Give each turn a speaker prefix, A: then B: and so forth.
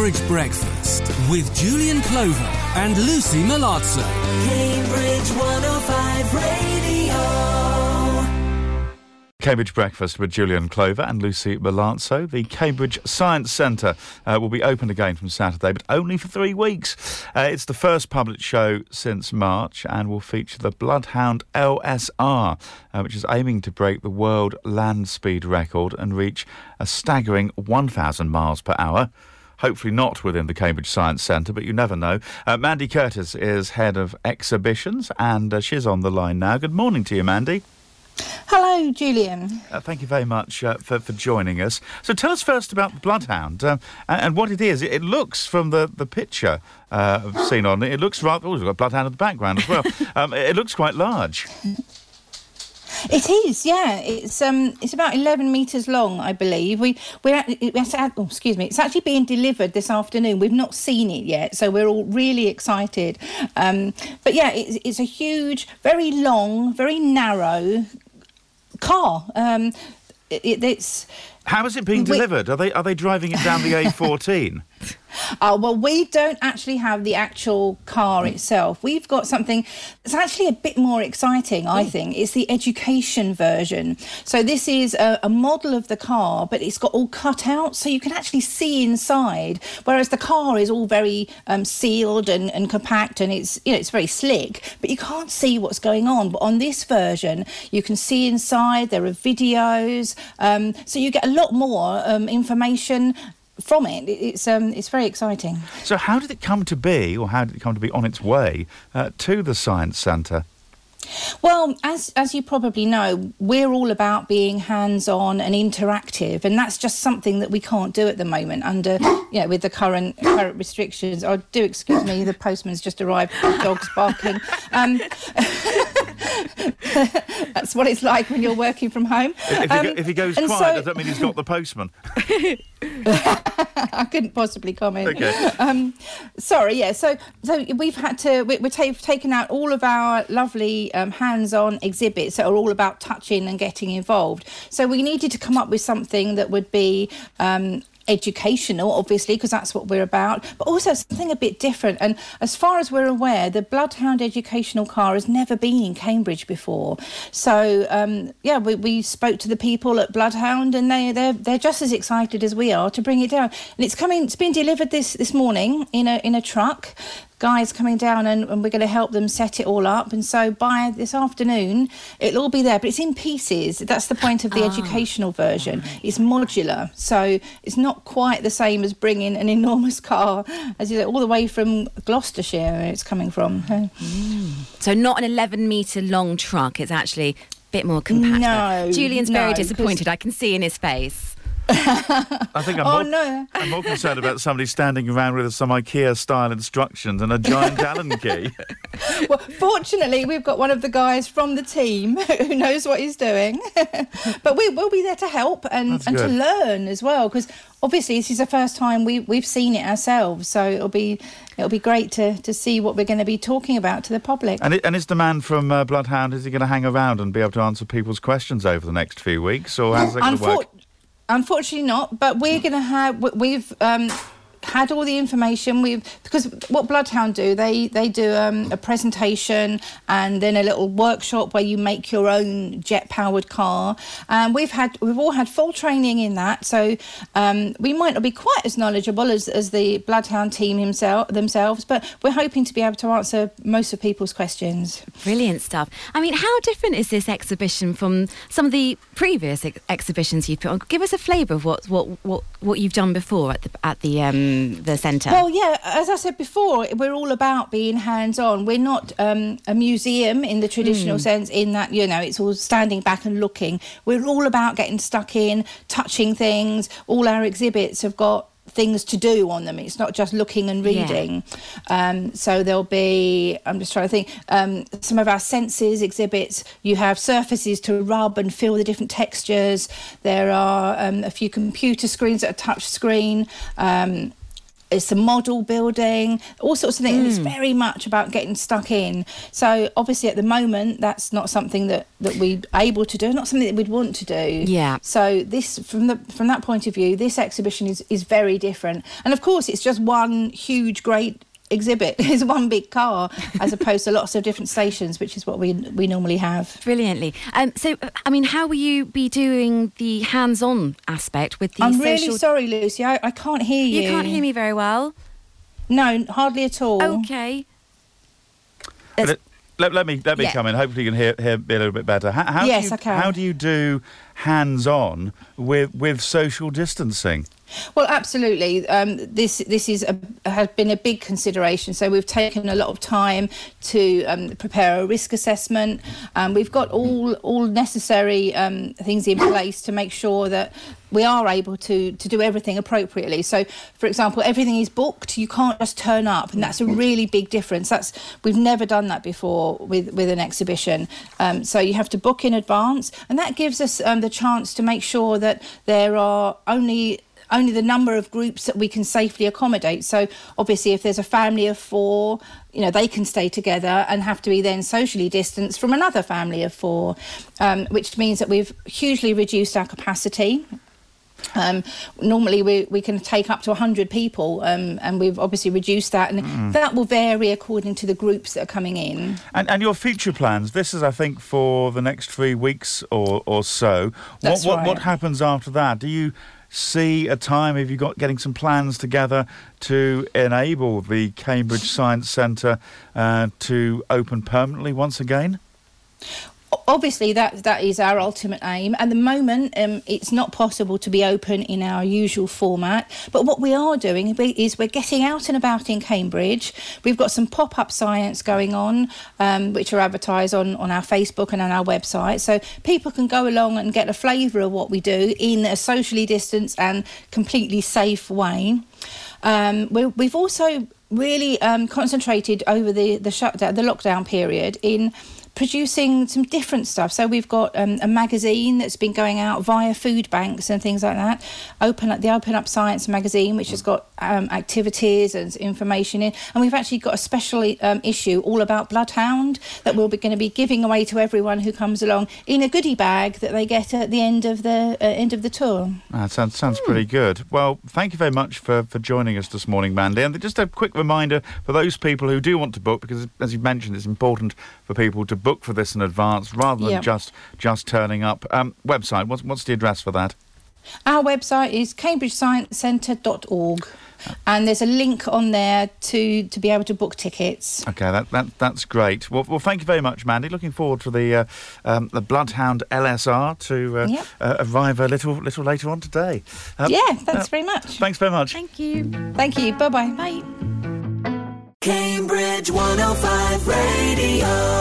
A: Cambridge Breakfast with Julian Clover and Lucy Malazzo. Cambridge 105 Radio.
B: Cambridge Breakfast with Julian Clover and Lucy Malazzo. The Cambridge Science Centre will be open again from Saturday, but only for 3 weeks. It's the first public show since March and will feature the Bloodhound LSR, which is aiming to break the world land speed record and reach a staggering 1,000 miles per hour. Hopefully not within the Cambridge Science Centre, but you never know. Mandy Curtis is head of exhibitions and she's on the line now. Good morning to you, Mandy.
C: Hello, Julian.
B: Thank you very much for joining us. So tell us first about the Bloodhound and what it is. It looks, from the picture I've seen on it, it looks rather... Oh, we've got a Bloodhound in the background as well. It looks quite large.
C: It is, yeah. It's about 11 metres long, I believe. It's actually being delivered this afternoon. We've not seen it yet, so we're all really excited. But yeah, it's a huge, very long, very narrow car. It's.
B: How is it being delivered? Are they driving it down the A14?
C: Well, we don't actually have the actual car itself. We've got something that's actually a bit more exciting, I think. It's the education version. So this is a model of the car, but it's got all cut out, so you can actually see inside, whereas the car is all very sealed and compact, and it's very slick, but you can't see what's going on. But on this version, you can see inside. There are videos, so you get a lot more information from it. It's very exciting.
B: So how did it come to be, or how did it come to be on its way to the Science Centre?
C: Well, as you probably know, we're all about being hands-on and interactive, and that's just something that we can't do at the moment under, with the current restrictions. Oh, do excuse me, the postman's just arrived, the dog's barking. That's what it's like when you're working from home.
B: If he goes quiet, does that mean he's not the postman?
C: I couldn't possibly comment.
B: Okay.
C: Sorry, yeah. So we've had to. We're taking out all of our lovely hands-on exhibits that are all about touching and getting involved. So we needed to come up with something that would be educational, obviously, because that's what we're about, but also something a bit different. And as far as we're aware, the Bloodhound educational car has never been in Cambridge before. So we spoke to the people at Bloodhound, and they're just as excited as we are to bring it down. And it's been delivered this morning in a truck. Guys coming down, and we're going to help them set it all up, and so by this afternoon it'll all be there, but it's in pieces. That's the point of the educational version. Right. It's modular, so it's not quite the same as bringing an enormous car as all the way from Gloucestershire where it's coming from.
D: So not an 11 metre long truck, it's actually a bit more compact.
C: No,
D: Julian's very disappointed, I can see in his face.
B: I think I'm more concerned about somebody standing around with some IKEA-style instructions and a giant Allen key.
C: Well, fortunately, we've got one of the guys from the team who knows what he's doing. But we will be there to help and to learn as well, because obviously this is the first time we've seen it ourselves. So it'll be great to see what we're going to be talking about to the public. And
B: is the man from Bloodhound, is he going to hang around and be able to answer people's questions over the next few weeks, or how's that going to work?
C: Unfortunately not, but we're going to have... We've had all the information. Because what Bloodhound do, they do a presentation and then a little workshop where you make your own jet-powered car. And we've all had full training in that, so we might not be quite as knowledgeable as the Bloodhound team themselves, but we're hoping to be able to answer most of people's questions.
D: Brilliant stuff. I mean, how different is this exhibition from some of the previous exhibitions you've put on? Give us a flavour of what you've done before at the centre.
C: Well, yeah, as I said before, we're all about being hands-on. We're not a museum in the traditional sense, in that, it's all standing back and looking. We're all about getting stuck in, touching things. All our exhibits have got things to do on them. It's not just looking and reading. Yeah. So there'll be, I'm just trying to think, some of our senses exhibits, you have surfaces to rub and feel the different textures. There are a few computer screens that are touch screen. it's the model building, all sorts of things. And it's very much about getting stuck in. So obviously at the moment, that's not something that we're able to do, not something that we'd want to do.
D: Yeah.
C: So this, from that point of view, this exhibition is very different. And of course, it's just one huge, great exhibit. It's one big car, as opposed to lots of different stations, which is what we normally have.
D: Brilliantly. So, I mean, how will you be doing the hands-on aspect with the
C: I'm really sorry, Lucy. I can't hear you.
D: You can't hear me very well?
C: No, hardly at all.
D: Okay.
B: Let me come in. Hopefully you can hear me a little bit better.
C: Yes, I can.
B: How do you do hands-on with social distancing?
C: Well, absolutely. This has been a big consideration. So we've taken a lot of time to prepare a risk assessment. We've got all necessary things in place to make sure that we are able to do everything appropriately. So, for example, everything is booked. You can't just turn up, and that's a really big difference. We've never done that before with an exhibition. So you have to book in advance, and that gives us the chance to make sure that there are only the number of groups that we can safely accommodate. So obviously if there's a family of 4, they can stay together and have to be then socially distanced from another family of 4, which means that we've hugely reduced our capacity. Normally we can take up to 100 people, and we've obviously reduced that, and that will vary according to the groups that are coming in.
B: And your future plans, this is I think for the next 3 weeks or so.
C: That's right.
B: What happens after that? Do you see a time, have you got getting some plans together to enable the Cambridge Science Centre to open permanently once again?
C: Obviously, that is our ultimate aim. At the moment, it's not possible to be open in our usual format. But what we are doing is we're getting out and about in Cambridge. We've got some pop-up science going on, which are advertised on our Facebook and on our website. So people can go along and get a flavour of what we do in a socially distanced and completely safe way. We've also really concentrated over the shutdown, the lockdown period, in producing some different stuff. So we've got a magazine that's been going out via food banks and things like that. The Open Up Science magazine, which has got activities and information in. And we've actually got a special issue all about Bloodhound that we're going to be giving away to everyone who comes along in a goodie bag that they get at the end of the tour.
B: That sounds pretty good. Well, thank you very much for joining us this morning, Mandy. And just a quick reminder for those people who do want to book, because as you mentioned, it's important for people to book for this in advance rather than just turning up. Website, what's the address for that?
C: Our website is cambridgesciencecentre.org, and there's a link on there to be able to book tickets.
B: Okay, that's great. Well, thank you very much, Mandy. Looking forward to the Bloodhound LSR to arrive a little later on today.
C: Thanks very much.
B: Thanks very much.
D: Thank you.
C: Thank you. Bye-bye.
D: Bye.
A: Cambridge 105 Radio.